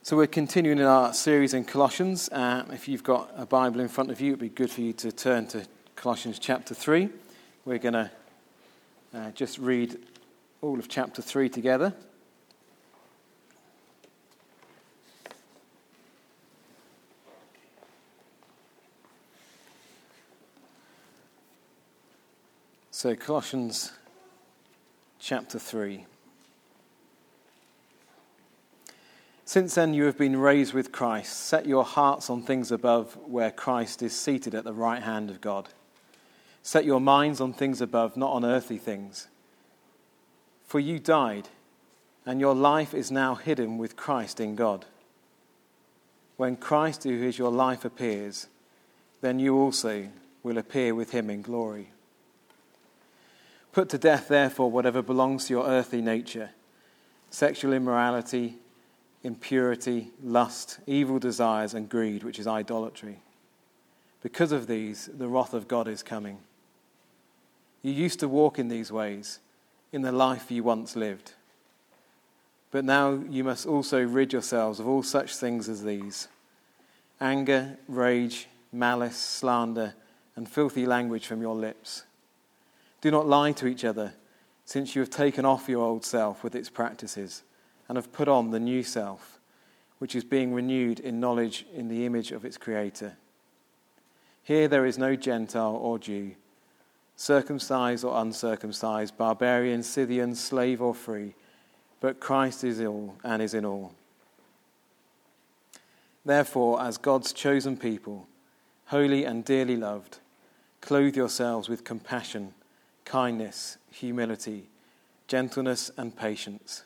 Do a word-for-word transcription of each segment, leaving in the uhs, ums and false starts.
So we're continuing in our series in Colossians. Uh, if you've got a Bible in front of you, it'd be good for you to turn to Colossians chapter three. We're going to uh, just read all of chapter three together. So Colossians chapter three. Since then you have been raised with Christ. Set your hearts on things above, where Christ is seated at the right hand of God. Set your minds on things above, not on earthly things. For you died, and your life is now hidden with Christ in God. When Christ, who is your life, appears, then you also will appear with him in glory. Put to death, therefore, whatever belongs to your earthly nature: sexual immorality, impurity, lust, evil desires, and greed, which is idolatry. Because of these, the wrath of God is coming. You used to walk in these ways, in the life you once lived. But now you must also rid yourselves of all such things as these: anger, rage, malice, slander, and filthy language from your lips. Do not lie to each other, since you have taken off your old self with its practices, and have put on the new self, which is being renewed in knowledge in the image of its Creator. Here there is no Gentile or Jew, circumcised or uncircumcised, barbarian, Scythian, slave or free, but Christ is all and is in all. Therefore, as God's chosen people, holy and dearly loved, clothe yourselves with compassion, kindness, humility, gentleness, and patience.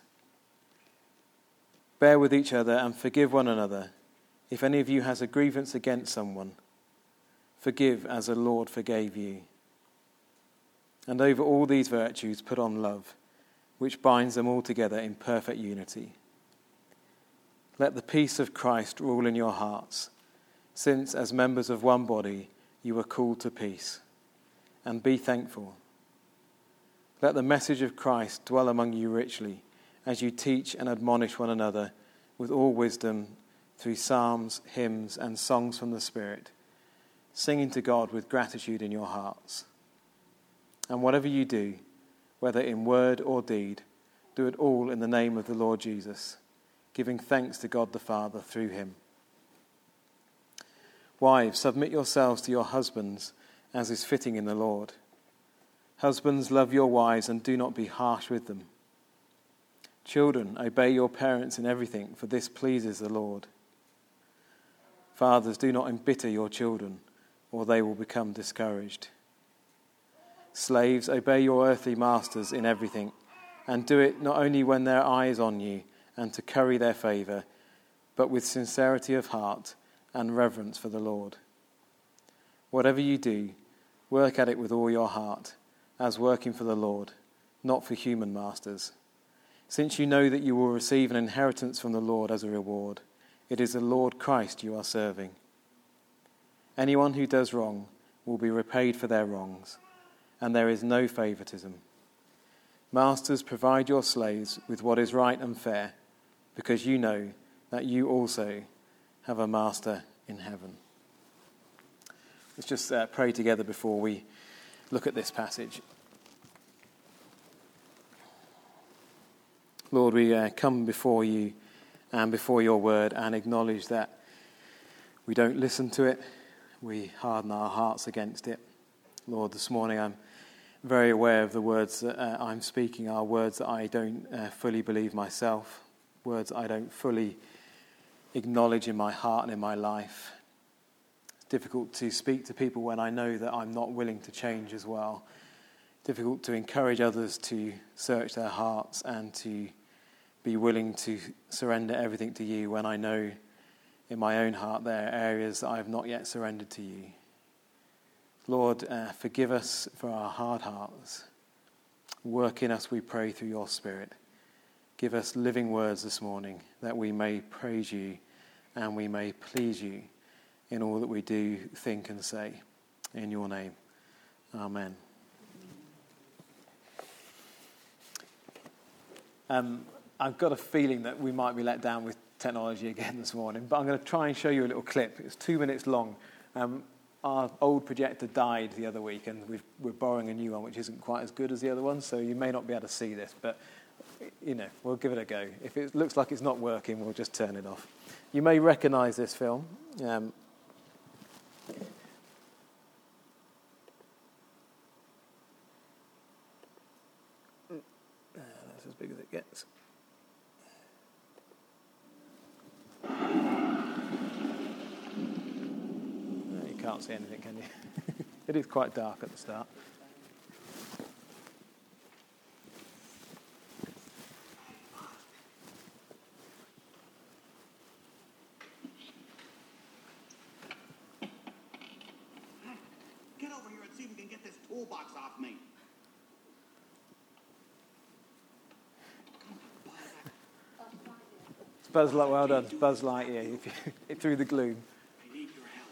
Bear with each other and forgive one another. If any of you has a grievance against someone, forgive as the Lord forgave you. And over all these virtues put on love, which binds them all together in perfect unity. Let the peace of Christ rule in your hearts, since as members of one body you are called to peace. And be thankful. Let the message of Christ dwell among you richly, as you teach and admonish one another with all wisdom through psalms, hymns, and songs from the Spirit, singing to God with gratitude in your hearts. And whatever you do, whether in word or deed, do it all in the name of the Lord Jesus, giving thanks to God the Father through him. Wives, submit yourselves to your husbands, as is fitting in the Lord. Husbands, love your wives and do not be harsh with them. Children, obey your parents in everything, for this pleases the Lord. Fathers, do not embitter your children, or they will become discouraged. Slaves, obey your earthly masters in everything, and do it not only when their eye is on you and to curry their favour, but with sincerity of heart and reverence for the Lord. Whatever you do, work at it with all your heart, as working for the Lord, not for human masters, since you know that you will receive an inheritance from the Lord as a reward. It is the Lord Christ you are serving. Anyone who does wrong will be repaid for their wrongs, and there is no favoritism. Masters, provide your slaves with what is right and fair, because you know that you also have a master in heaven. Let's just uh, pray together before we look at this passage. Lord, we uh, come before you and before your word and acknowledge that we don't listen to it. We harden our hearts against it. Lord, this morning I'm very aware of the words that uh, I'm speaking are words that I don't uh, fully believe myself, words I don't fully acknowledge in my heart and in my life. It's difficult to speak to people when I know that I'm not willing to change as well. Difficult to encourage others to search their hearts and to be willing to surrender everything to you when I know in my own heart there are areas that I have not yet surrendered to you. Lord, uh, forgive us for our hard hearts. Work in us, we pray, through your Spirit. Give us living words this morning that we may praise you and we may please you in all that we do, think and say. In your name, amen. Um, I've got a feeling that we might be let down with technology again this morning, but I'm going to try and show you a little clip. It's two minutes long. Um, our old projector died the other week, and we've, we're borrowing a new one, which isn't quite as good as the other one, so you may not be able to see this, but, you know, we'll give it a go. If it looks like it's not working, we'll just turn it off. You may recognise this film. Um, that's as big as it gets. You can't see anything, can you? It is quite dark at the start. Get over here and see if we can get this toolbox off me. It's Buzz Lightyear. Well done, it's Buzz Lightyear. If you, through the gloom. I need your help.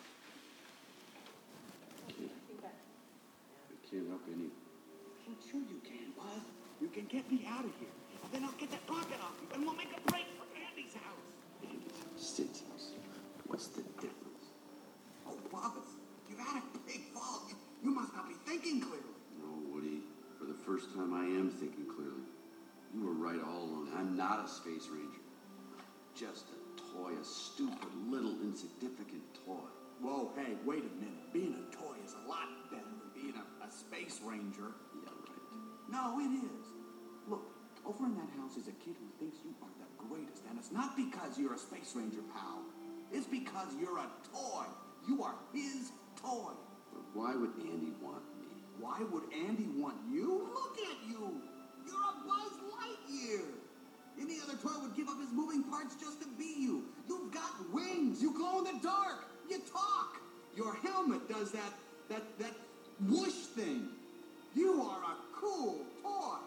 I can't help any. Well, sure you can, Buzz. You can get me out of here. And then I'll get that rocket off you, and we'll make a break for Andy's house. Andy's house, Sid's house. What's the difference? Oh, Buzz, you've had a big fall. You, you must not be thinking clearly. No, Woody. For the first time, I am thinking clearly. You were right all along. I'm not a space ranger. Just a toy, a stupid, little, insignificant toy. Whoa, hey, wait a minute. Being a toy is a lot better than being a, a space ranger. Yeah, right. No, it is. Look, over in that house is a kid who thinks you are the greatest, and it's not because you're a space ranger, pal. It's because you're a toy. You are his toy. But why would Andy want me? Why would Andy want you? Look at you. You're a Buzz Lightyear. Any other toy would give up his moving parts just to be you. You've got wings. You glow in the dark. You talk. Your helmet does that, that, that whoosh thing. You are a cool toy.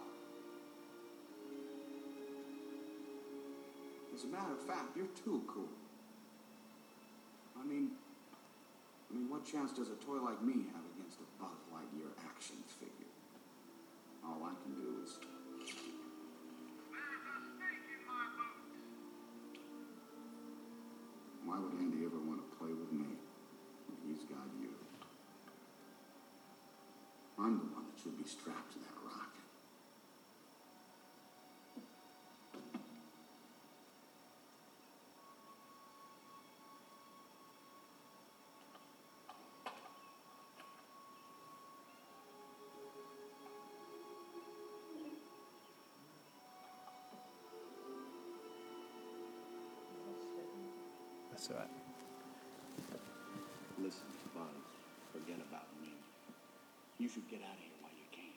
As a matter of fact, you're too cool. I mean, I mean, what chance does a toy like me have against a Buzz Lightyear action figure? All I can do is... Why would Andy ever want to play with me when he's got you? I'm the one that should be strapped to that rocket. That's all right. Listen, Buzz, forget about me. You should get out of here while you can.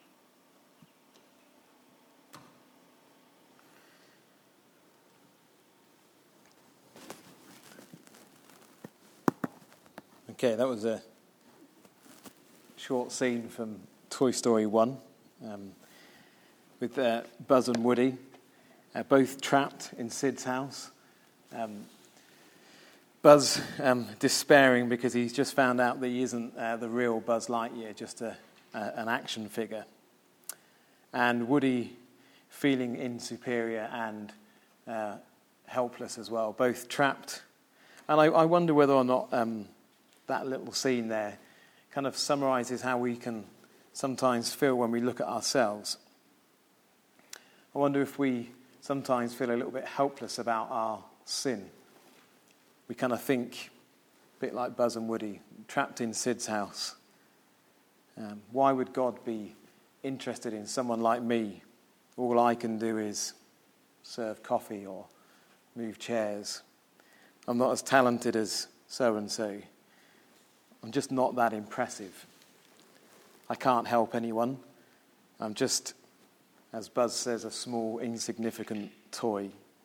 Okay, that was a short scene from Toy Story one um, with uh, Buzz and Woody, uh, both trapped in Sid's house. Um, Buzz um, despairing because he's just found out that he isn't uh, the real Buzz Lightyear, just a, a, an action figure. And Woody feeling insuperior and uh, helpless as well, both trapped. And I, I wonder whether or not um, that little scene there kind of summarises how we can sometimes feel when we look at ourselves. I wonder if we sometimes feel a little bit helpless about our sin. We kind of think, a bit like Buzz and Woody, trapped in Sid's house. Um, why would God be interested in someone like me? All I can do is serve coffee or move chairs. I'm not as talented as so-and-so. I'm just not that impressive. I can't help anyone. I'm just, as Buzz says, a small, insignificant toy.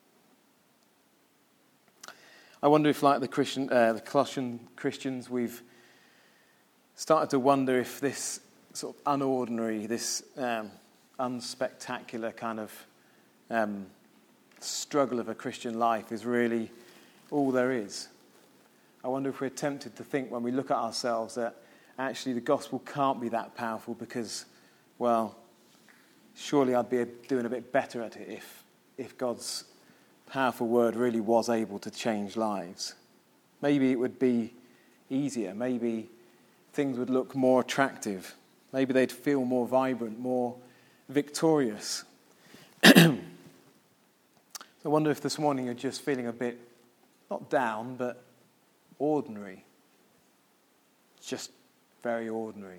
I wonder if, like the Christian, uh, the Colossian Christians, we've started to wonder if this sort of unordinary, this um, unspectacular kind of um, struggle of a Christian life is really all there is. I wonder if we're tempted to think when we look at ourselves that actually the gospel can't be that powerful because, well, surely I'd be doing a bit better at it if if God's powerful word really was able to change lives. Maybe it would be easier. Maybe things would look more attractive. Maybe they'd feel more vibrant, more victorious. So I wonder if this morning you're just feeling a bit, not down, but ordinary. Just very ordinary.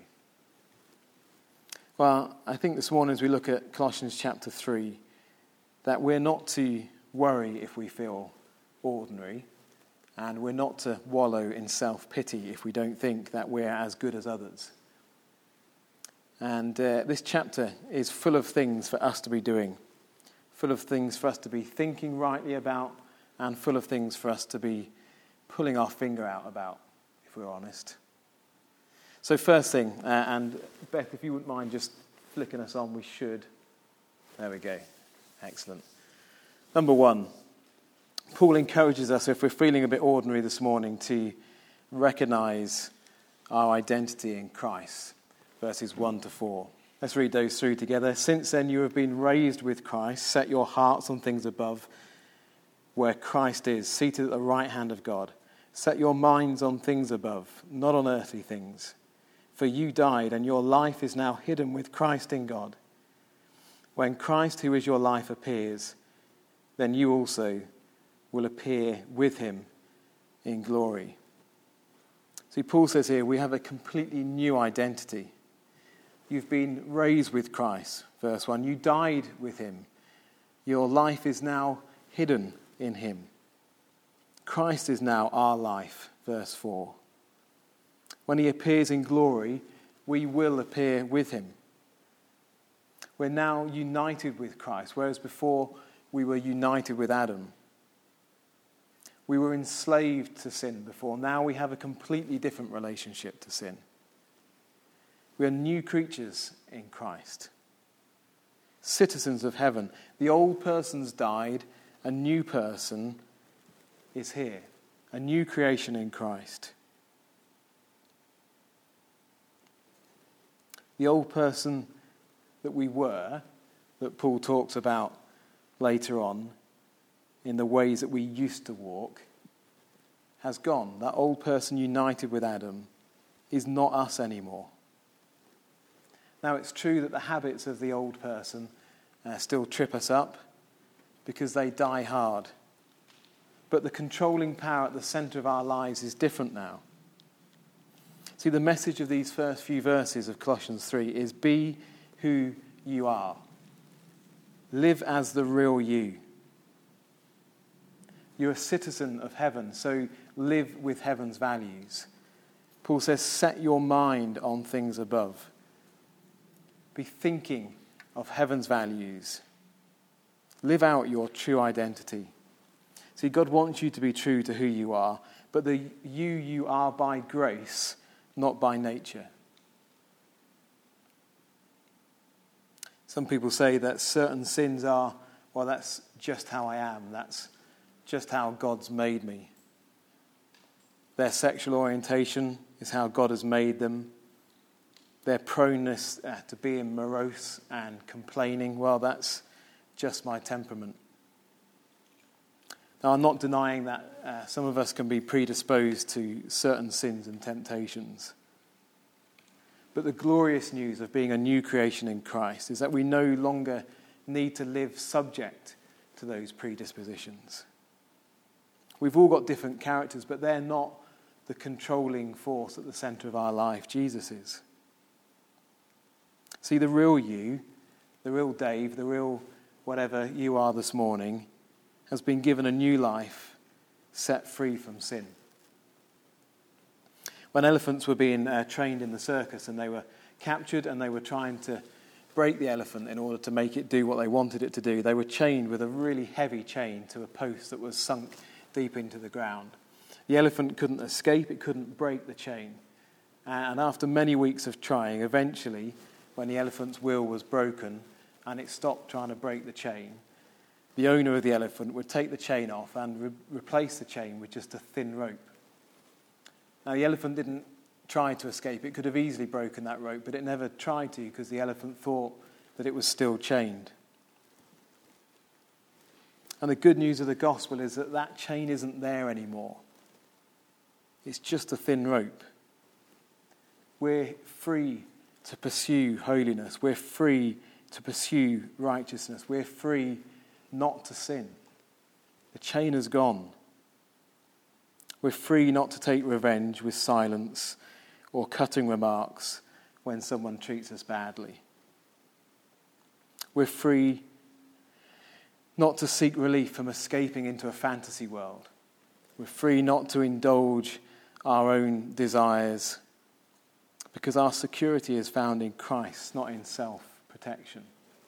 Well, I think this morning as we look at Colossians chapter three, that we're not to worry if we feel ordinary, and we're not to wallow in self-pity if we don't think that we're as good as others. And uh, this chapter is full of things for us to be doing, full of things for us to be thinking rightly about, and full of things for us to be pulling our finger out about, if we're honest. So first thing, uh, and Beth, if you wouldn't mind just flicking us on, we should. There we go. Excellent. Number one, Paul encourages us, if we're feeling a bit ordinary this morning, to recognize our identity in Christ. Verses one to four. Let's read those through together. Since then you have been raised with Christ. Set your hearts on things above, where Christ is, seated at the right hand of God. Set your minds on things above, not on earthly things. For you died, and your life is now hidden with Christ in God. When Christ, who is your life, appears, then you also will appear with him in glory. See, Paul says here, we have a completely new identity. You've been raised with Christ, verse one. You died with him. Your life is now hidden in him. Christ is now our life, verse four. When he appears in glory, we will appear with him. We're now united with Christ, whereas before we were united with Adam. We were enslaved to sin before. Now we have a completely different relationship to sin. We are new creatures in Christ. Citizens of heaven. The old person's died. A new person is here. A new creation in Christ. The old person that we were, that Paul talks about later on, in the ways that we used to walk, has gone. That old person united with Adam is not us anymore. Now, it's true that the habits of the old person uh, still trip us up because they die hard. But the controlling power at the centre of our lives is different now. See, the message of these first few verses of Colossians three is be who you are. Live as the real you. You're a citizen of heaven, so live with heaven's values. Paul says, set your mind on things above. Be thinking of heaven's values. Live out your true identity. See, God wants you to be true to who you are, but the you you are by grace, not by nature. Some people say that certain sins are, well, that's just how I am. That's just how God's made me. Their sexual orientation is how God has made them. Their proneness uh, to being morose and complaining, well, that's just my temperament. Now, I'm not denying that uh, some of us can be predisposed to certain sins and temptations. But the glorious news of being a new creation in Christ is that we no longer need to live subject to those predispositions. We've all got different characters, but they're not the controlling force at the centre of our life. Jesus is. See, the real you, the real Dave, the real whatever you are this morning, has been given a new life, set free from sin. When elephants were being uh, trained in the circus and they were captured and they were trying to break the elephant in order to make it do what they wanted it to do, they were chained with a really heavy chain to a post that was sunk deep into the ground. The elephant couldn't escape, it couldn't break the chain. And after many weeks of trying, eventually, when the elephant's will was broken and it stopped trying to break the chain, the owner of the elephant would take the chain off and re- replace the chain with just a thin rope. Now, the elephant didn't try to escape. It could have easily broken that rope, but it never tried to because the elephant thought that it was still chained. And the good news of the gospel is that that chain isn't there anymore. It's just a thin rope. We're free to pursue holiness. We're free to pursue righteousness. We're free not to sin. The chain has gone. We're free not to take revenge with silence or cutting remarks when someone treats us badly. We're free not to seek relief from escaping into a fantasy world. We're free not to indulge our own desires because our security is found in Christ, not in self-protection.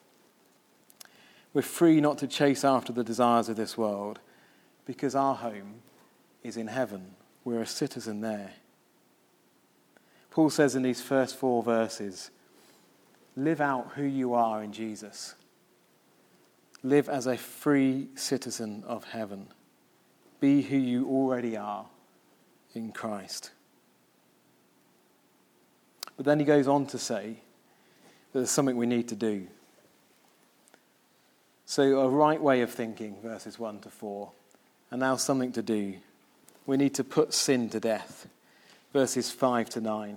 We're free not to chase after the desires of this world because our home is in heaven. We're a citizen there. Paul says in these first four verses, live out who you are in Jesus. Live as a free citizen of heaven. Be who you already are in Christ. But then he goes on to say that there's something we need to do. So a right way of thinking, verses one to four, and now something to do. We need to put sin to death, verses five to nine.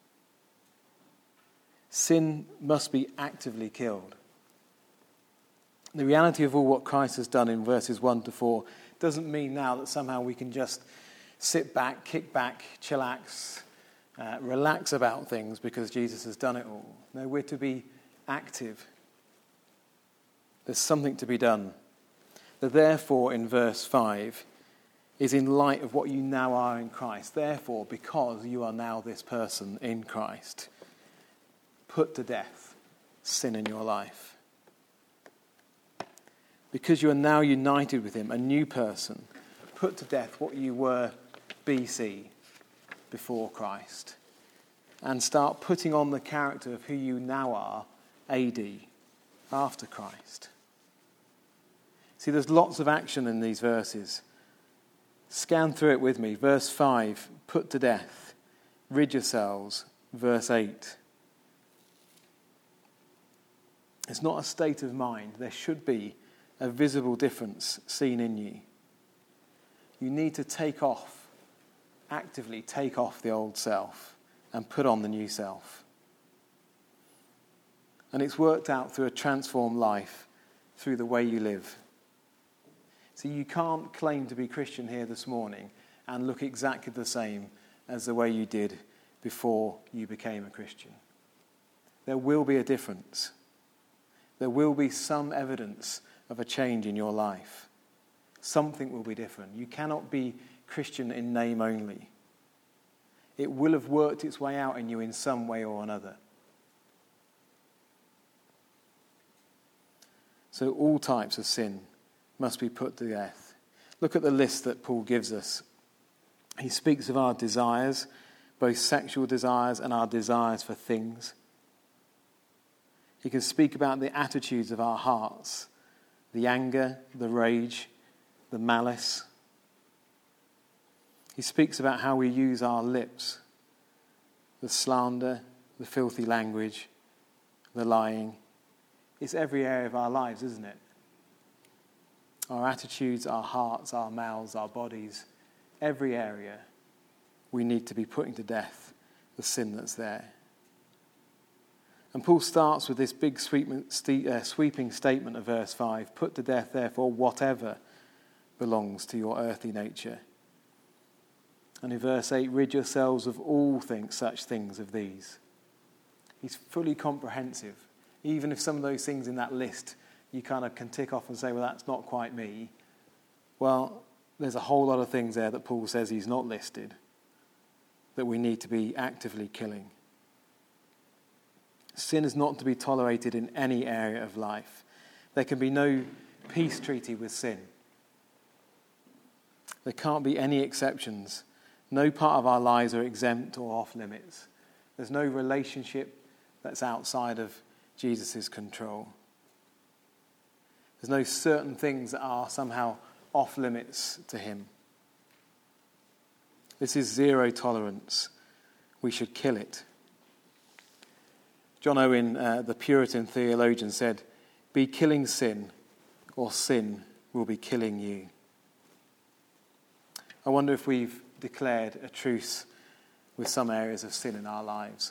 Sin must be actively killed. The reality of all what Christ has done in verses one to four doesn't mean now that somehow we can just sit back, kick back, chillax, uh, relax about things because Jesus has done it all. No, we're to be active. There's something to be done. The therefore in verse five is in light of what you now are in Christ. Therefore, because you are now this person in Christ, put to death sin in your life. Because you are now united with him, a new person, put to death what you were B C, before Christ, and start putting on the character of who you now are A D, after Christ. See, there's lots of action in these verses. Scan through it with me. Verse five, put to death, rid yourselves. Verse eight. It's not a state of mind. There should be a visible difference seen in you. You need to take off, actively take off the old self and put on the new self. And it's worked out through a transformed life, through the way you live. So you can't claim to be Christian here this morning and look exactly the same as the way you did before you became a Christian. There will be a difference. There will be some evidence of a change in your life. Something will be different. You cannot be Christian in name only. It will have worked its way out in you in some way or another. So all types of sin must be put to death. Look at the list that Paul gives us. He speaks of our desires, both sexual desires and our desires for things. He can speak about the attitudes of our hearts, the anger, the rage, the malice. He speaks about how we use our lips, the slander, the filthy language, the lying. It's every area of our lives, isn't it? Our attitudes, our hearts, our mouths, our bodies, every area we need to be putting to death the sin that's there. And Paul starts with this big sweeping statement of verse five. Put to death, therefore, whatever belongs to your earthly nature. And in verse eight, rid yourselves of all things, such things of these. He's fully comprehensive. Even if some of those things in that list you kind of can tick off and say, well, that's not quite me. Well, there's a whole lot of things there that Paul says he's not listed that we need to be actively killing. Sin is not to be tolerated in any area of life. There can be no peace treaty with sin. There can't be any exceptions. No part of our lives are exempt or off limits. There's no relationship that's outside of Jesus' control. There's no certain things that are somehow off limits to him. This is zero tolerance. We should kill it. John Owen, uh, the Puritan theologian, said, be killing sin, or sin will be killing you. I wonder if we've declared a truce with some areas of sin in our lives.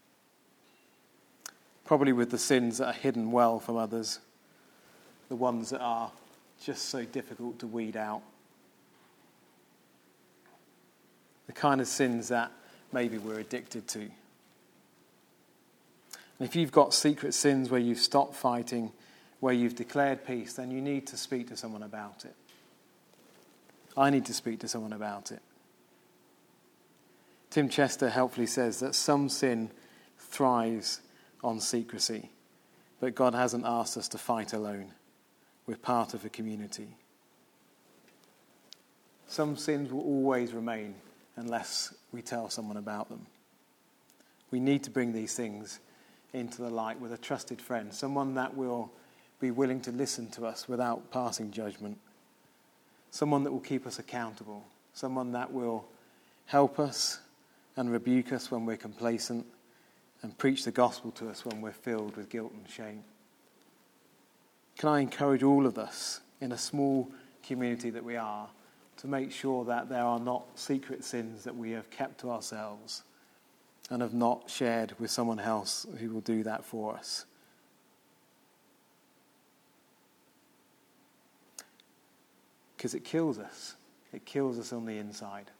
Probably with the sins that are hidden well from others, the ones that are just so difficult to weed out. The kind of sins that maybe we're addicted to. And if you've got secret sins where you've stopped fighting, where you've declared peace, then you need to speak to someone about it. I need to speak to someone about it. Tim Chester helpfully says that some sin thrives on secrecy, but God hasn't asked us to fight alone. We're part of a community. Some sins will always remain unless we tell someone about them. We need to bring these things into the light with a trusted friend, someone that will be willing to listen to us without passing judgment, someone that will keep us accountable, someone that will help us and rebuke us when we're complacent and preach the gospel to us when we're filled with guilt and shame. Can I encourage all of us in a small community that we are to make sure that there are not secret sins that we have kept to ourselves and have not shared with someone else who will do that for us? Because it kills us. It kills us on the inside.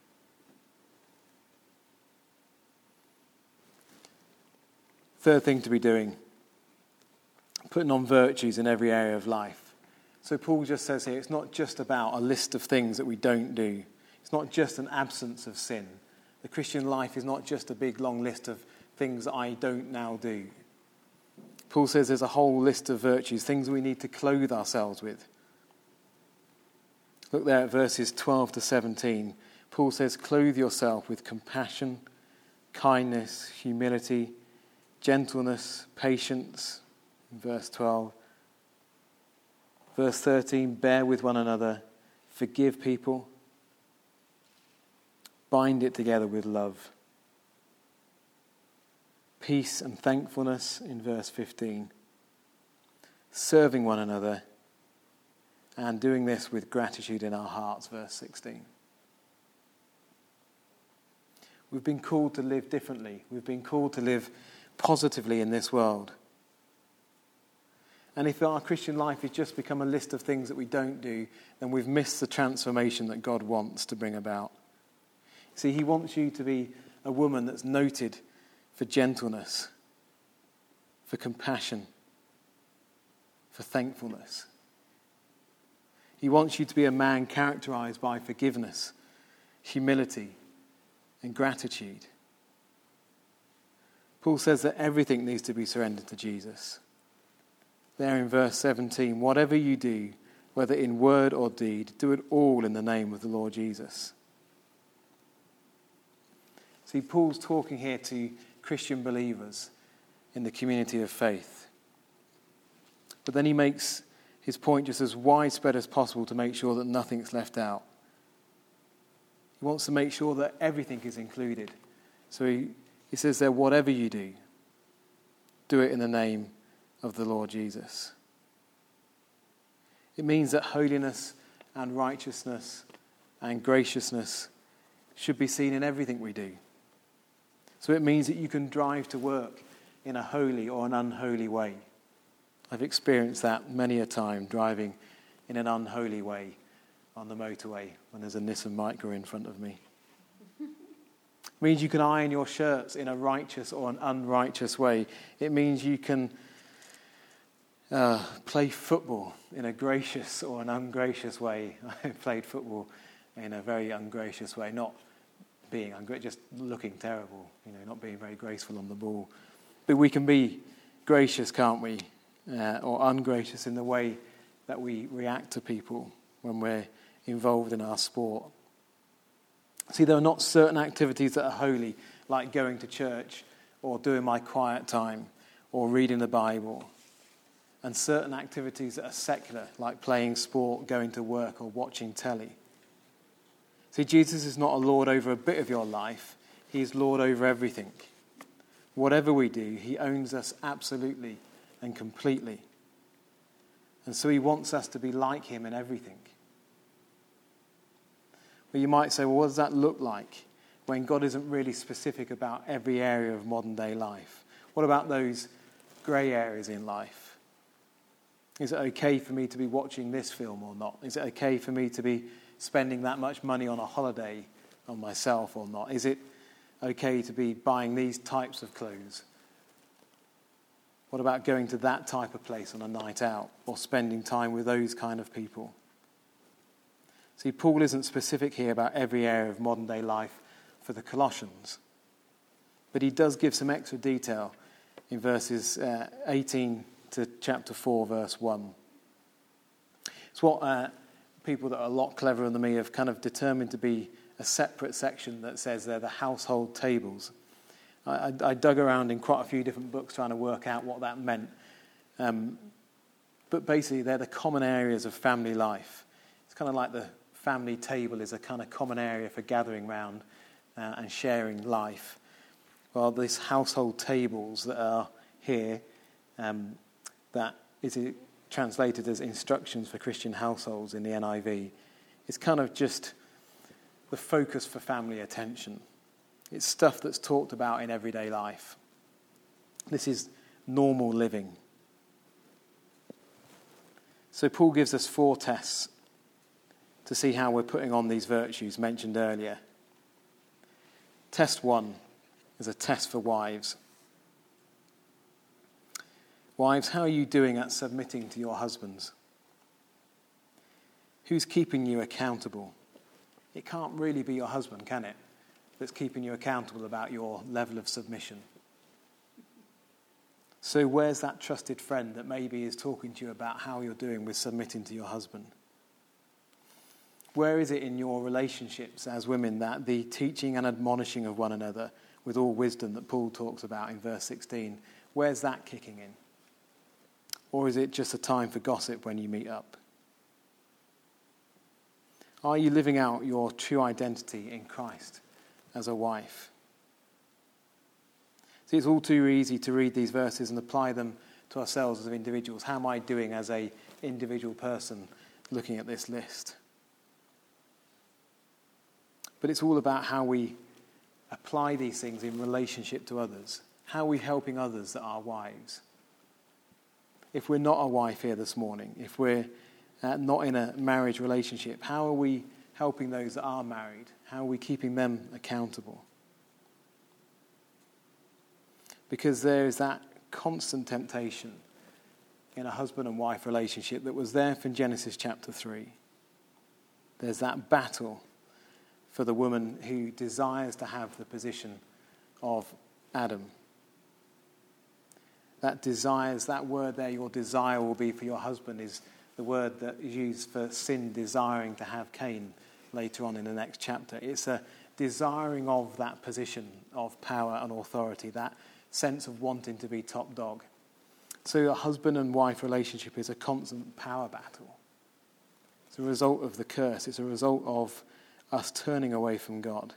Third thing to be doing, putting on virtues in every area of life. So Paul just says here, it's not just about a list of things that we don't do. It's not just an absence of sin. The Christian life is not just a big long list of things that I don't now do. Paul says there's a whole list of virtues, things we need to clothe ourselves with. Look there at verses twelve to seventeen. Paul says, clothe yourself with compassion, kindness, humility, gentleness, patience, in verse twelve. Verse thirteen, bear with one another, forgive people, bind it together with love. Peace and thankfulness in verse fifteen. Serving one another and doing this with gratitude in our hearts, verse sixteen. We've been called to live differently. We've been called to live positively in this world. And if our Christian life has just become a list of things that we don't do, then we've missed the transformation that God wants to bring about. See, he wants you to be a woman that's noted for gentleness, for compassion, for thankfulness. He wants you to be a man characterized by forgiveness, humility, and gratitude. Paul says that everything needs to be surrendered to Jesus. There in verse seventeen, whatever you do, whether in word or deed, do it all in the name of the Lord Jesus. See, Paul's talking here to Christian believers in the community of faith. But then he makes his point just as widespread as possible to make sure that nothing's left out. He wants to make sure that everything is included. So he, he says there, whatever you do, do it in the name of the Lord Jesus. It means that holiness and righteousness and graciousness should be seen in everything we do. So it means that you can drive to work in a holy or an unholy way. I've experienced that many a time, driving in an unholy way on the motorway when there's a Nissan Micra in front of me. It means you can iron your shirts in a righteous or an unrighteous way. It means you can uh, play football in a gracious or an ungracious way. I played football in a very ungracious way, not being ungracious, just looking terrible, you know, not being very graceful on the ball. But we can be gracious, can't we? Uh, or ungracious in the way that we react to people when we're involved in our sport. See, there are not certain activities that are holy, like going to church or doing my quiet time or reading the Bible, and certain activities that are secular, like playing sport, going to work, or watching telly. See, Jesus is not a Lord over a bit of your life. He is Lord over everything. Whatever we do, he owns us absolutely and completely. And so he wants us to be like him in everything. But you might say, well, what does that look like when God isn't really specific about every area of modern day life? What about those grey areas in life? Is it okay for me to be watching this film or not? Is it okay for me to be spending that much money on a holiday on myself or not? Is it okay to be buying these types of clothes? What about going to that type of place on a night out or spending time with those kind of people? See, Paul isn't specific here about every area of modern day life for the Colossians, but he does give some extra detail in verses uh, eighteen to chapter four, verse one. It's what uh, people that are a lot cleverer than me have kind of determined to be a separate section that says they're the household tables. I, I, I dug around in quite a few different books trying to work out what that meant. Um, but basically, they're the common areas of family life. It's kind of like the family table is a kind of common area for gathering round uh, and sharing life. Well, these household tables that are here, um, that is translated as instructions for Christian households in the N I V. It's kind of just the focus for family attention. It's stuff that's talked about in everyday life. This is normal living. So Paul gives us four tests to see how we're putting on these virtues mentioned earlier. Test one is a test for wives. Wives, how are you doing at submitting to your husbands? Who's keeping you accountable? It can't really be your husband, can it, that's keeping you accountable about your level of submission. So where's that trusted friend that maybe is talking to you about how you're doing with submitting to your husband? Where is it in your relationships as women that the teaching and admonishing of one another with all wisdom that Paul talks about in verse sixteen, where's that kicking in? Or is it just a time for gossip when you meet up? Are you living out your true identity in Christ as a wife? See, it's all too easy to read these verses and apply them to ourselves as individuals. How am I doing as an individual person looking at this list? But it's all about how we apply these things in relationship to others. How are we helping others that are wives? If we're not a wife here this morning, if we're uh, not in a marriage relationship, how are we helping those that are married? How are we keeping them accountable? Because there is that constant temptation in a husband and wife relationship that was there from Genesis chapter three. There's that battle for the woman who desires to have the position of Adam. That desires, that word there, your desire will be for your husband, is the word that is used for sin desiring to have Cain later on in the next chapter. It's a desiring of that position of power and authority, that sense of wanting to be top dog. So a husband and wife relationship is a constant power battle. It's a result of the curse. It's a result of us turning away from God.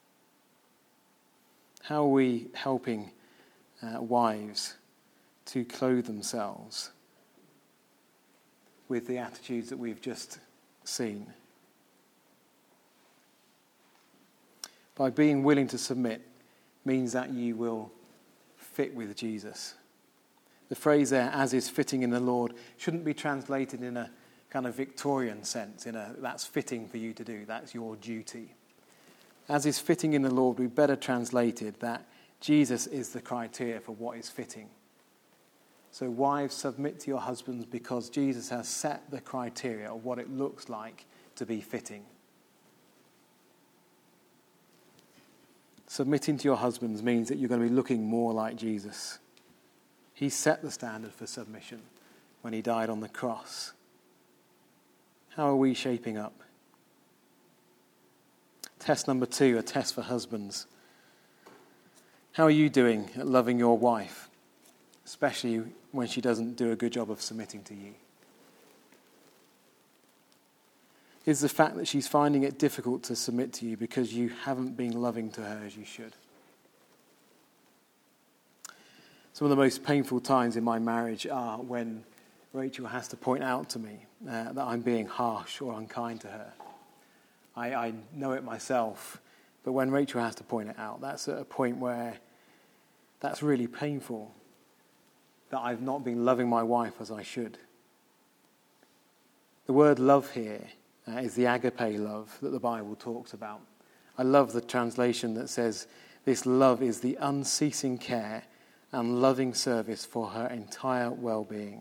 How are we helping uh, wives to clothe themselves with the attitudes that we've just seen? By being willing to submit means that you will fit with Jesus. The phrase there, as is fitting in the Lord, shouldn't be translated in a kind of Victorian sense, in a that's fitting for you to do, that's your duty. As is fitting in the Lord, we better translated that Jesus is the criteria for what is fitting. So wives, submit to your husbands because Jesus has set the criteria of what it looks like to be fitting. Submitting to your husbands means that you're going to be looking more like Jesus. He set the standard for submission when he died on the cross. How are we shaping up? Test number two, a test for husbands. How are you doing at loving your wife, especially when she doesn't do a good job of submitting to you? Is the fact that she's finding it difficult to submit to you because you haven't been loving to her as you should? Some of the most painful times in my marriage are when Rachel has to point out to me uh, that I'm being harsh or unkind to her. I, I know it myself, but when Rachel has to point it out, that's at a point where that's really painful, that I've not been loving my wife as I should. The word love here uh, is the agape love that the Bible talks about. I love the translation that says, this love is the unceasing care and loving service for her entire well-being.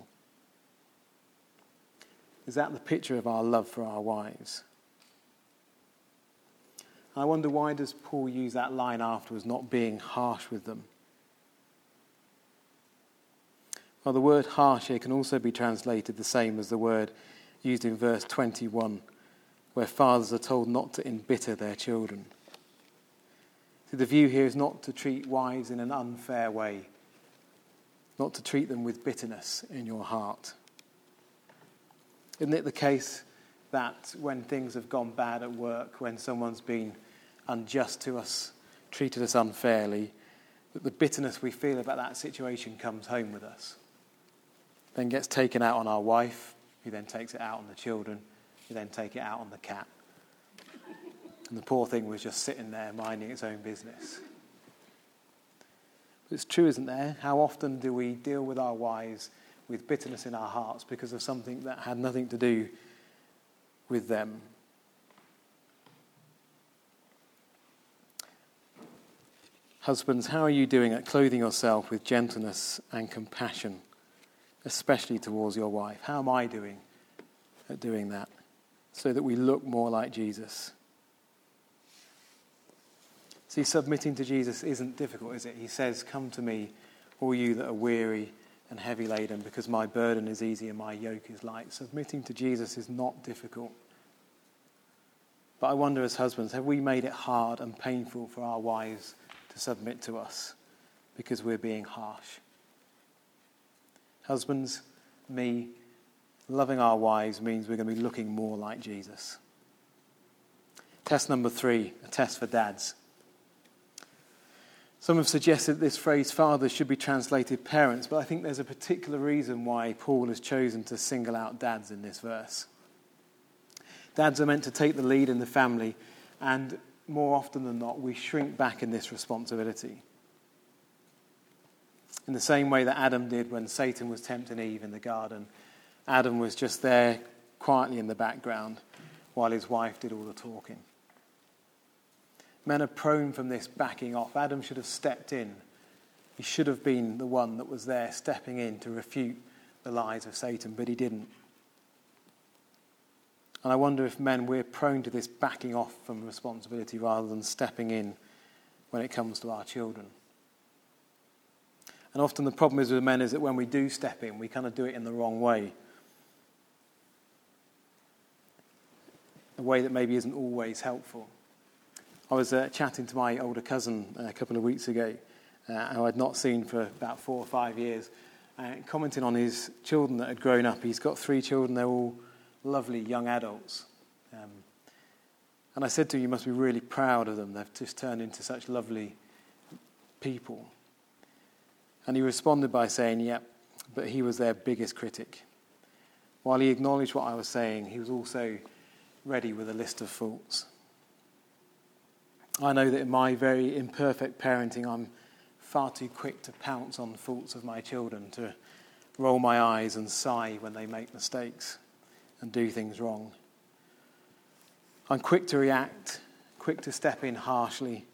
Is that the picture of our love for our wives? I wonder, why does Paul use that line afterwards, not being harsh with them? Well, the word harsh here can also be translated the same as the word used in verse twenty-one, where fathers are told not to embitter their children. So the view here is not to treat wives in an unfair way, not to treat them with bitterness in your heart. Isn't it the case that when things have gone bad at work, when someone's been unjust to us, treated us unfairly, that the bitterness we feel about that situation comes home with us, then gets taken out on our wife, who then takes it out on the children, who then take it out on the cat. And the poor thing was just sitting there minding its own business. But it's true, isn't there? How often do we deal with our wives with bitterness in our hearts because of something that had nothing to do with them? Husbands, how are you doing at clothing yourself with gentleness and compassion, especially towards your wife? How am I doing at doing that, so that we look more like Jesus? See, submitting to Jesus isn't difficult, is it? He says, come to me, all you that are weary and heavy laden, because my burden is easy and my yoke is light. Submitting to Jesus is not difficult. But I wonder, as husbands, have we made it hard and painful for our wives to submit to us because we're being harsh? Husbands, me, loving our wives means we're going to be looking more like Jesus. Test number three, a test for dads. Some have suggested this phrase, fathers, should be translated parents, but I think there's a particular reason why Paul has chosen to single out dads in this verse. Dads are meant to take the lead in the family, and more often than not, we shrink back in this responsibility. In the same way that Adam did when Satan was tempting Eve in the garden, Adam was just there quietly in the background while his wife did all the talking. Men are prone from this backing off. Adam should have stepped in. He should have been the one that was there stepping in to refute the lies of Satan, but he didn't. And I wonder if men, we're prone to this backing off from responsibility rather than stepping in when it comes to our children. And often the problem is with men is that when we do step in, we kind of do it in the wrong way. A way that maybe isn't always helpful. I was uh, chatting to my older cousin uh, a couple of weeks ago, uh, who I'd not seen for about four or five years, uh, commenting on his children that had grown up. He's got three children, they're all lovely young adults. Um, and I said to him, you must be really proud of them. They've just turned into such lovely people. And he responded by saying, yep, but he was their biggest critic. While he acknowledged what I was saying, he was also ready with a list of faults. I know that in my very imperfect parenting, I'm far too quick to pounce on the faults of my children, to roll my eyes and sigh when they make mistakes and do things wrong. I'm quick to react, quick to step in harshly,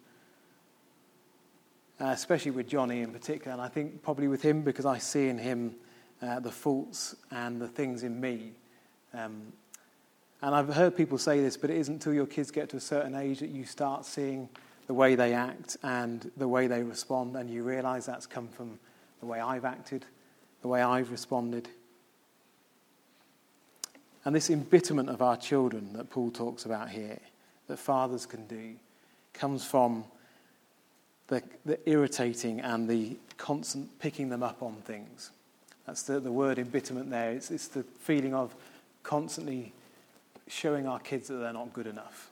uh, especially with Johnny in particular, and I think probably with him because I see in him uh, the faults and the things in me. Um, And I've heard people say this, but it isn't until your kids get to a certain age that you start seeing the way they act and the way they respond, and you realise that's come from the way I've acted, the way I've responded. And this embitterment of our children that Paul talks about here, that fathers can do, comes from the, the irritating and the constant picking them up on things. That's the, the word embitterment there. It's, it's the feeling of constantly showing our kids that they're not good enough,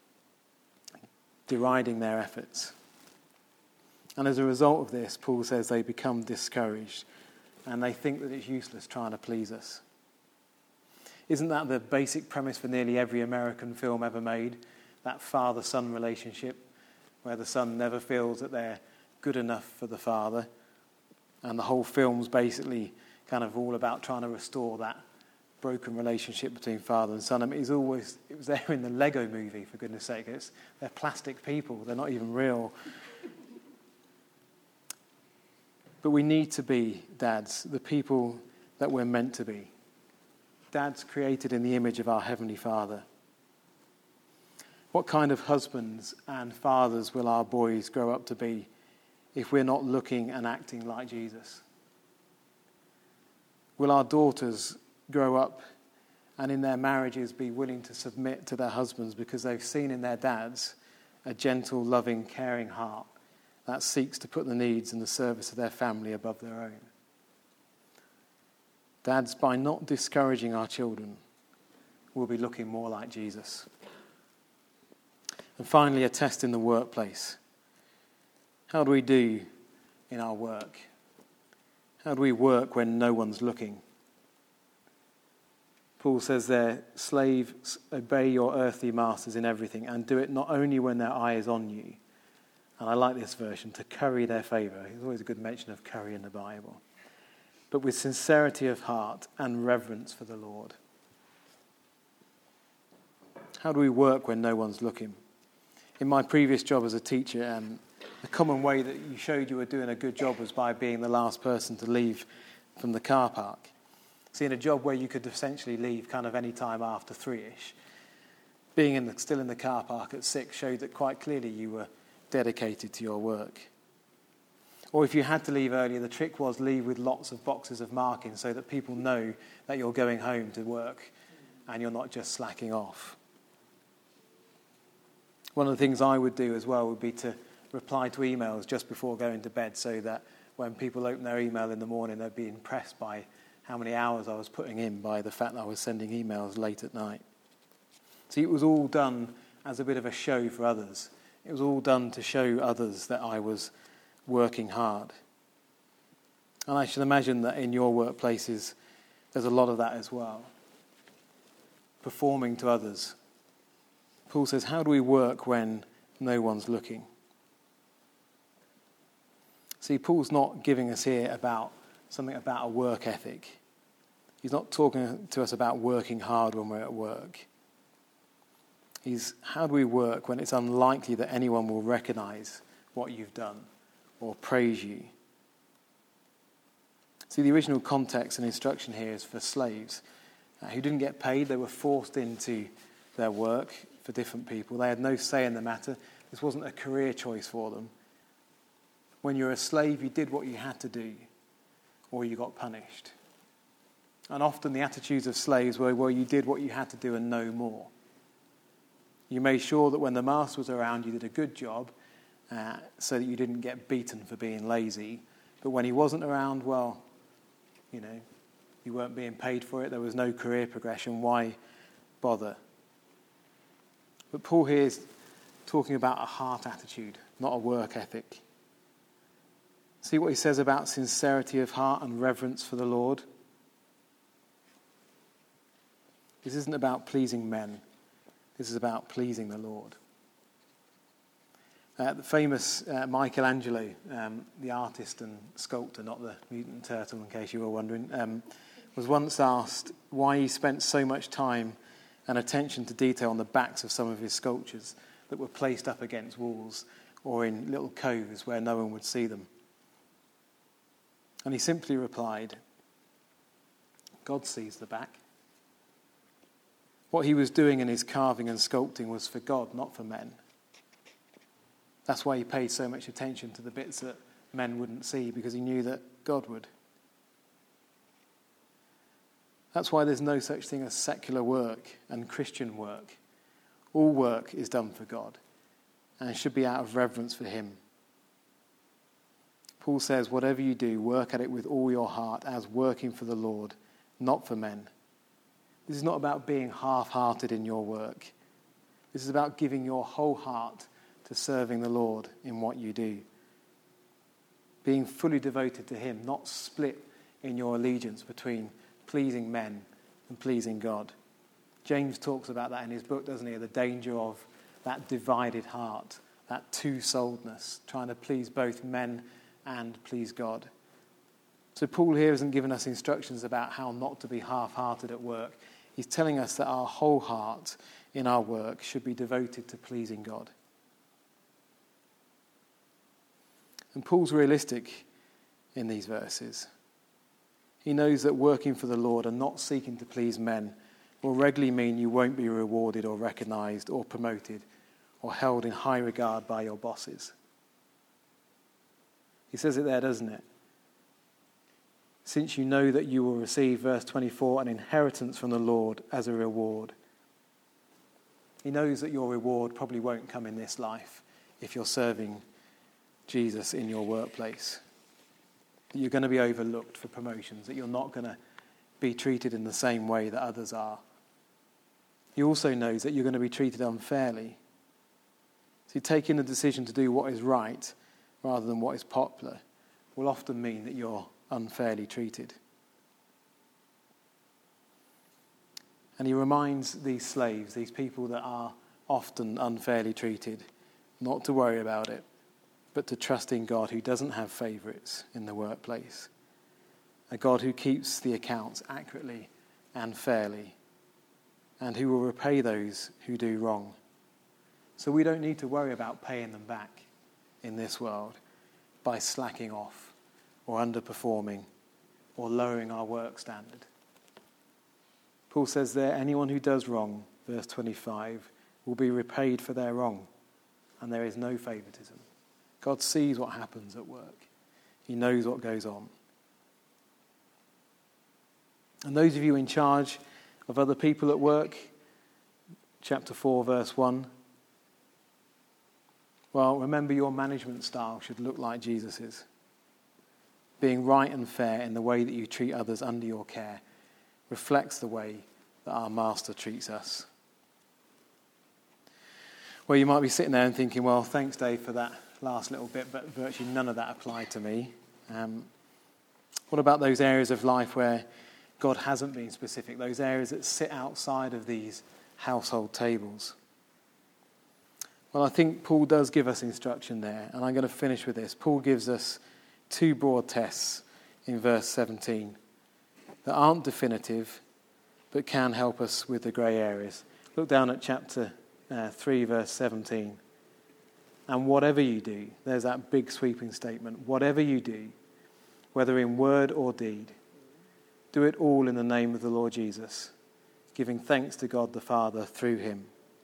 deriding their efforts. And as a result of this, Paul says they become discouraged and they think that it's useless trying to please us. Isn't that the basic premise for nearly every American film ever made? That father-son relationship, where the son never feels that they're good enough for the father. And the whole film's basically kind of all about trying to restore that broken relationship between father and son. I mean, it's always, it was there in the Lego movie, for goodness sake. It's, they're plastic people. They're not even real. But we need to be dads, the people that we're meant to be. Dads created in the image of our Heavenly Father. What kind of husbands and fathers will our boys grow up to be if we're not looking and acting like Jesus? Will our daughters grow up and in their marriages be willing to submit to their husbands because they've seen in their dads a gentle, loving, caring heart that seeks to put the needs and the service of their family above their own? Dads, by not discouraging our children, will be looking more like Jesus. And finally, a test in the workplace. How do we do in our work? How do we work when no one's looking? Paul says there, slaves, obey your earthly masters in everything, and do it not only when their eye is on you, and I like this version, to curry their favour. There's always a good mention of curry in the Bible. But with sincerity of heart and reverence for the Lord. How do we work when no one's looking? In my previous job as a teacher, um, the common way that you showed you were doing a good job was by being the last person to leave from the car park. See, in a job where you could essentially leave kind of any time after three-ish, being in the, still in the car park at six showed that quite clearly you were dedicated to your work. Or if you had to leave earlier, the trick was leave with lots of boxes of marking so that people know that you're going home to work and you're not just slacking off. One of the things I would do as well would be to reply to emails just before going to bed so that when people open their email in the morning, they'd be impressed by how many hours I was putting in by the fact that I was sending emails late at night. See, it was all done as a bit of a show for others. It was all done to show others that I was working hard. And I should imagine that in your workplaces, there's a lot of that as well. Performing to others. Paul says, how do we work when no one's looking? See, Paul's not giving us here about something about a work ethic. He's not talking to us about working hard when we're at work. He's, how do we work when it's unlikely that anyone will recognize what you've done or praise you? See, the original context and instruction here is for slaves uh, who didn't get paid. They were forced into their work for different people. They had no say in the matter. This wasn't a career choice for them. When you're a slave, you did what you had to do, or you got punished. And often the attitudes of slaves were, well, you did what you had to do and no more. You made sure that when the master was around, you did a good job uh, so that you didn't get beaten for being lazy. But when he wasn't around, well, you know, you weren't being paid for it. There was no career progression. Why bother? But Paul here is talking about a heart attitude, not a work ethic. See what he says about sincerity of heart and reverence for the Lord? This isn't about pleasing men. This is about pleasing the Lord. Uh, the famous uh, Michelangelo, um, the artist and sculptor, not the mutant turtle in case you were wondering, um, was once asked why he spent so much time and attention to detail on the backs of some of his sculptures that were placed up against walls or in little coves where no one would see them. And he simply replied, God sees the back. What he was doing in his carving and sculpting was for God, not for men. That's why he paid so much attention to the bits that men wouldn't see, because he knew that God would. That's why there's no such thing as secular work and Christian work. All work is done for God and should be out of reverence for him. Paul says, whatever you do, work at it with all your heart as working for the Lord, not for men. This is not about being half-hearted in your work. This is about giving your whole heart to serving the Lord in what you do. Being fully devoted to him, not split in your allegiance between pleasing men and pleasing God. James talks about that in his book, doesn't he? The danger of that divided heart, that two-souledness, trying to please both men and please God. So Paul here isn't giving us instructions about how not to be half-hearted at work. He's telling us that our whole heart in our work should be devoted to pleasing God. And Paul's realistic in these verses. He knows that working for the Lord and not seeking to please men will regularly mean you won't be rewarded or recognized or promoted or held in high regard by your bosses. He says it there, doesn't it? Since you know that you will receive, verse twenty-four, an inheritance from the Lord as a reward. He knows that your reward probably won't come in this life if you're serving Jesus in your workplace. That you're going to be overlooked for promotions, that you're not going to be treated in the same way that others are. He also knows that you're going to be treated unfairly. So taking the decision to do what is right rather than what is popular will often mean that you're unfairly treated. And he reminds these slaves, these people that are often unfairly treated, not to worry about it, but to trust in God who doesn't have favourites in the workplace. A God who keeps the accounts accurately and fairly, and who will repay those who do wrong. So we don't need to worry about paying them back in this world by slacking off or underperforming or lowering our work standard. Paul says there, anyone who does wrong, verse twenty-five, will be repaid for their wrong, and there is no favoritism. God sees what happens at work. He knows what goes on. And those of you in charge of other people at work, chapter four, verse one, well, remember your management style should look like Jesus's. Being right and fair in the way that you treat others under your care reflects the way that our Master treats us. Well, you might be sitting there and thinking, well, thanks, Dave, for that last little bit, but virtually none of that applied to me. Um, what about those areas of life where God hasn't been specific, those areas that sit outside of these household tables? Well, I think Paul does give us instruction there, and I'm going to finish with this. Paul gives us two broad tests in verse seventeen that aren't definitive, but can help us with the grey areas. Look down at chapter uh, three, verse seventeen. And whatever you do, there's that big sweeping statement, whatever you do, whether in word or deed, do it all in the name of the Lord Jesus, giving thanks to God the Father through him.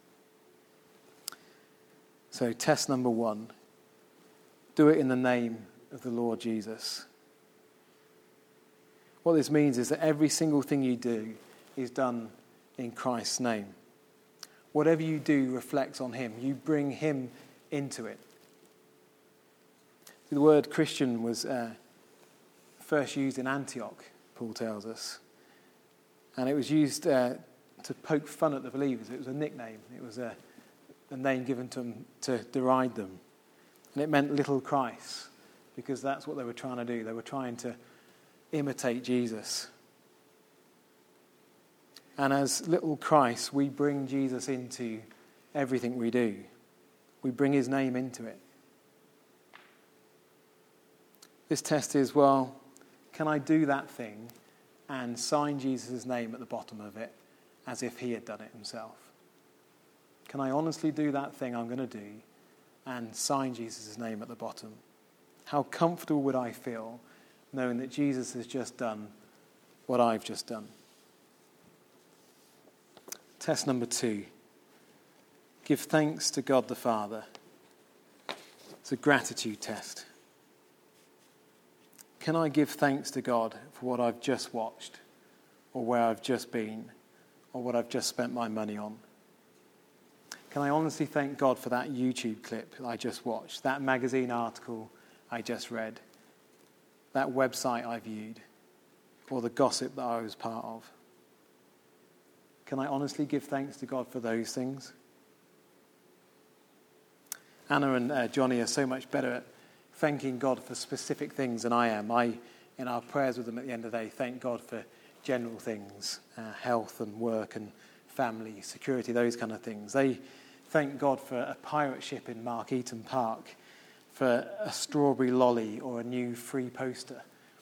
So test number one, do it in the name of the Lord Jesus. What this means is that every single thing you do is done in Christ's name. Whatever you do reflects on him. You bring him into it. The word Christian was uh, first used in Antioch, Paul tells us. And it was used uh, to poke fun at the believers. It was a nickname. It was a, a name given to them to deride them. And it meant little Christ, because that's what they were trying to do. They were trying to imitate Jesus. And as little Christ, we bring Jesus into everything we do. We bring his name into it. This test is, well, can I do that thing and sign Jesus' name at the bottom of it as if he had done it himself? Can I honestly do that thing I'm going to do and sign Jesus' name at the bottom? How comfortable would I feel knowing that Jesus has just done what I've just done? Test number two. Give thanks to God the Father. It's a gratitude test. Can I give thanks to God for what I've just watched, or where I've just been, or what I've just spent my money on? Can I honestly thank God for that YouTube clip I just watched, that magazine article I just read, that website I viewed, or the gossip that I was part of? Can I honestly give thanks to God for those things? Anna and uh, Johnny are so much better at thanking God for specific things than I am. I in our prayers with them at the end of the day thank God for general things, uh, health and work and family, security, those kind of things. They thank God for a pirate ship in Mark Eaton Park, for a strawberry lolly or a new free poster.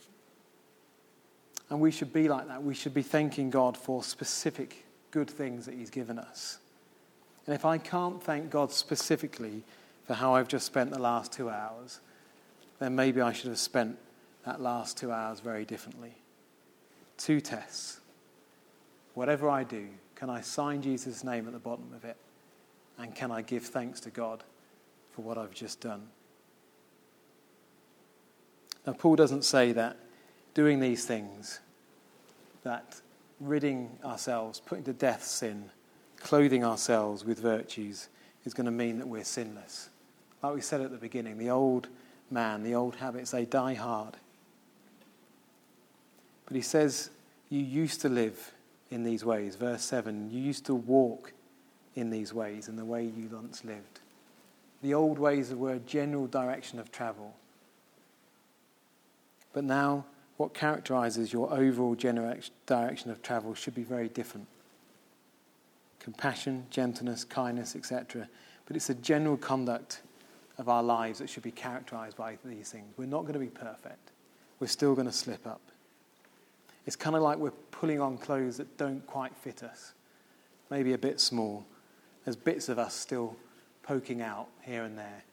And we should be like that. We should be thanking God for specific good things that he's given us. And if I can't thank God specifically for how I've just spent the last two hours, then maybe I should have spent that last two hours very differently. Two tests. Whatever I do, can I sign Jesus' name at the bottom of it? And can I give thanks to God for what I've just done? Now, Paul doesn't say that doing these things, that ridding ourselves, putting to death sin, clothing ourselves with virtues, is going to mean that we're sinless. Like we said at the beginning, the old man, the old habits, they die hard. But he says, you used to live in these ways. Verse seven, you used to walk in these ways, in the way you once lived. The old ways were a general direction of travel. But now, what characterizes your overall direction of travel should be very different. Compassion, gentleness, kindness, et cetera. But it's a general conduct of our lives that should be characterized by these things. We're not going to be perfect. We're still going to slip up. It's kind of like we're pulling on clothes that don't quite fit us. Maybe a bit small. There's bits of us still poking out here and there.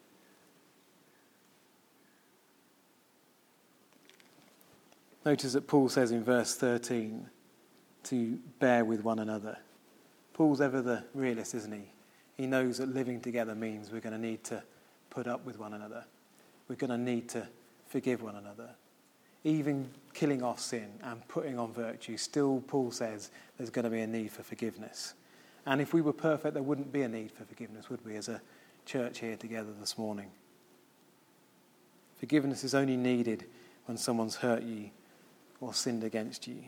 Notice that Paul says in verse thirteen to bear with one another. Paul's ever the realist, isn't he? He knows that living together means we're going to need to put up with one another. We're going to need to forgive one another. Even killing off sin and putting on virtue, still Paul says there's going to be a need for forgiveness. And if we were perfect, there wouldn't be a need for forgiveness, would we, as a church here together this morning? Forgiveness is only needed when someone's hurt you or sinned against you.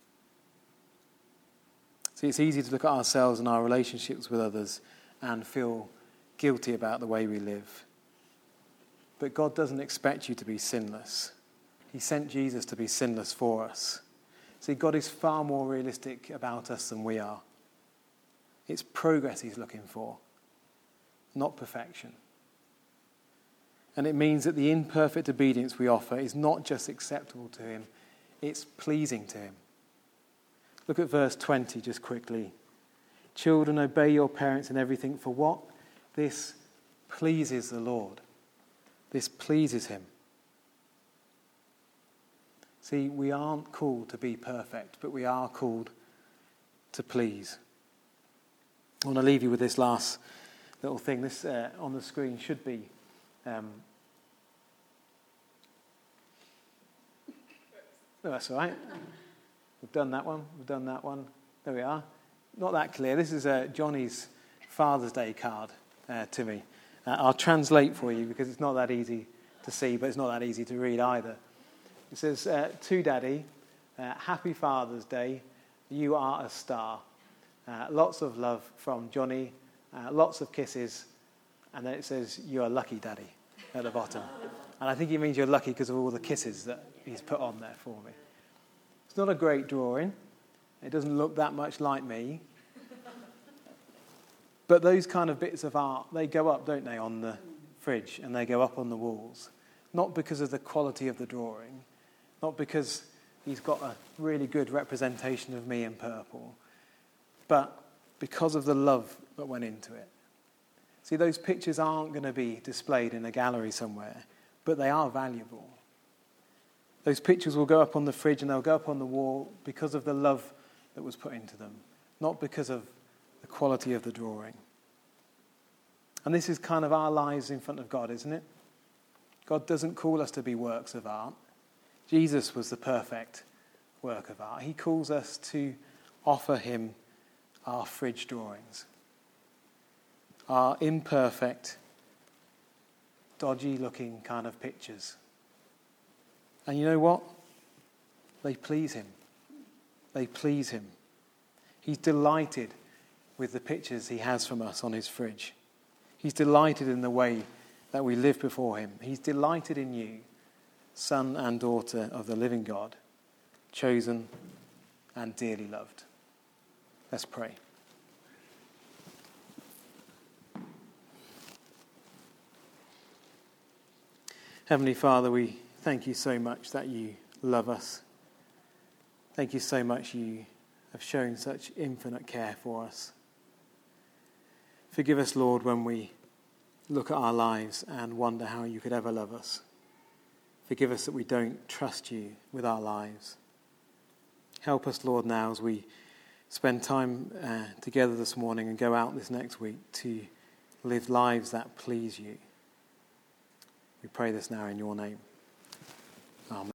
See, it's easy to look at ourselves and our relationships with others and feel guilty about the way we live. But God doesn't expect you to be sinless. He sent Jesus to be sinless for us. See, God is far more realistic about us than we are. It's progress he's looking for, not perfection. And it means that the imperfect obedience we offer is not just acceptable to him, it's pleasing to him. Look at verse twenty just quickly. Children, obey your parents in everything. For what? This pleases the Lord. This pleases him. See, we aren't called to be perfect, but we are called to please. I want to leave you with this last little thing. This uh, on the screen should be... Um, oh, that's all right. We've done that one. We've done that one. There we are. Not that clear. This is uh, Johnny's Father's Day card uh, to me. Uh, I'll translate for you because it's not that easy to see, but it's not that easy to read either. It says, uh, to Daddy, uh, happy Father's Day. You are a star. Uh, lots of love from Johnny. Uh, lots of kisses. And then it says, you're lucky, Daddy, at the bottom. And I think he means you're lucky because of all the kisses that he's put on there for me. It's not a great drawing. It doesn't look that much like me. But those kind of bits of art, they go up, don't they, on the fridge, and they go up on the walls. Not because of the quality of the drawing, not because he's got a really good representation of me in purple, but because of the love that went into it. See, those pictures aren't going to be displayed in a gallery somewhere, but they are valuable. Those pictures will go up on the fridge and they'll go up on the wall because of the love that was put into them, not because of the quality of the drawing. And this is kind of our lives in front of God, isn't it? God doesn't call us to be works of art. Jesus was the perfect work of art. He calls us to offer him our fridge drawings, our imperfect, dodgy-looking kind of pictures. And you know what? They please him. They please him. He's delighted with the pictures he has from us on his fridge. He's delighted in the way that we live before him. He's delighted in you. son and daughter of the living God, chosen and dearly loved. Let's pray. Heavenly Father, we thank you so much that you love us. Thank you so much you have shown such infinite care for us. Forgive us, Lord, when we look at our lives and wonder how you could ever love us. Forgive us that we don't trust you with our lives. Help us, Lord, now as we spend time uh, together this morning and go out this next week to live lives that please you. We pray this now in your name.